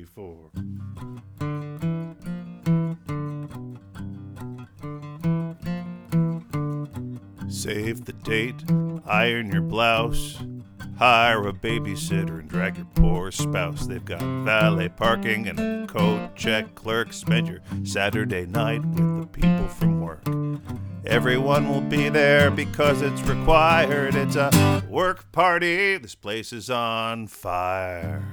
before. Save the date, iron your blouse, hire a babysitter and drag your poor spouse. They've got valet parking and a coat check clerk. Spend your Saturday night with the people from work. Everyone will be there because it's required. It's a work party. This place is on fire.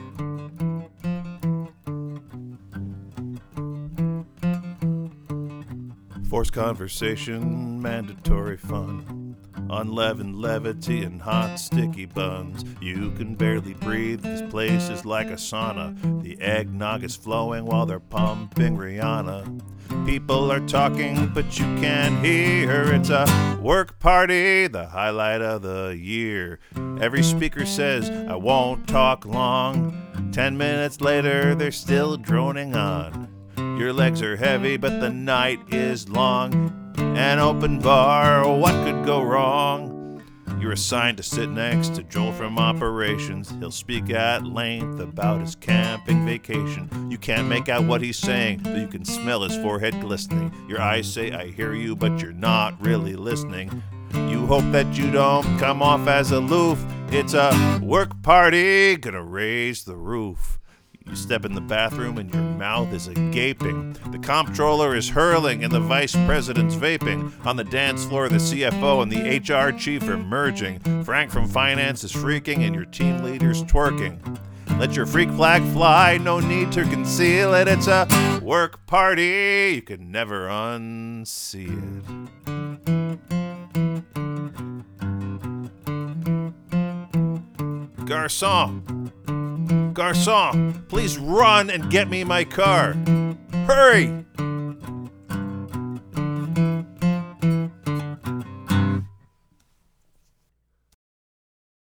Forced conversation, mandatory fun, unleavened levity and hot sticky buns. You can barely breathe, this place is like a sauna. The eggnog is flowing while they're pumping Rihanna. People are talking, but you can't hear. It's a work party, the highlight of the year. Every speaker says, I won't talk long. 10 minutes later, they're still droning on. Your legs are heavy, but the night is long. An open bar, what could go wrong? You're assigned to sit next to Joel from operations. He'll speak at length about his camping vacation. You can't make out what he's saying, but you can smell his forehead glistening. Your eyes say, I hear you, but you're not really listening. You hope that you don't come off as aloof. It's a work party, gonna raise the roof. You step in the bathroom and your mouth is gaping. The comptroller is hurling and the vice president's vaping. On the dance floor, the CFO and the HR chief are merging. Frank from finance is freaking and your team leader's twerking. Let your freak flag fly, no need to conceal it. It's a work party, you can never unsee it. Garçon, please run and get me my car. Hurry!